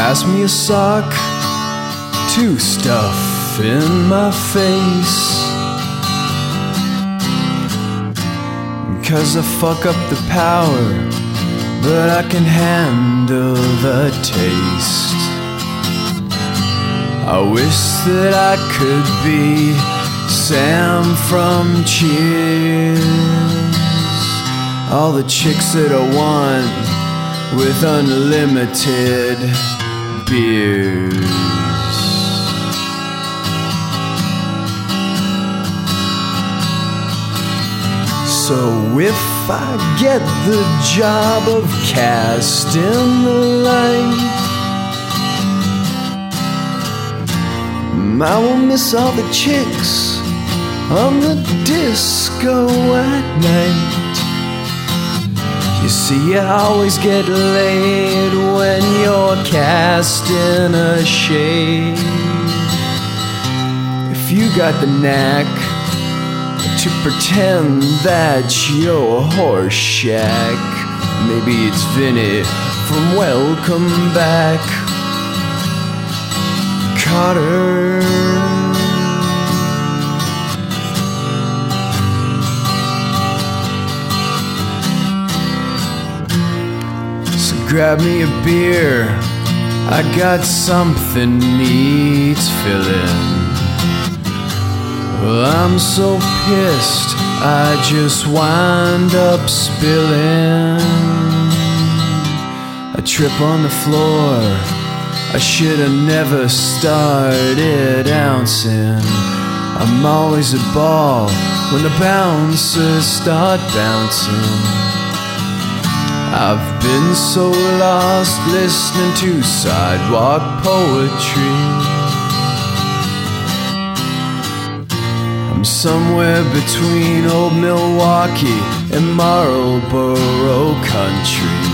pass me a sock to stuff in my face, 'cause I fuck up the power, but I can handle the taste. I wish that I could be Sam from Cheers, all the chicks that I want with unlimited beers. So if I get the job of casting the light, I will miss all the chicks on the disco at night. You see, I always get laid when you're casting a shade. If you got the knack to pretend that you're Horseshack, maybe it's Vinny from Welcome Back Kotter. So grab me a beer, I got something needs filling. Well, I'm so pissed, I just wind up spilling. I trip on the floor, I should've never started ouncing. I'm always a ball when the bouncers start bouncing. I've been so lost listening to sidewalk poetry. I'm somewhere between old Milwaukee and Marlboro country.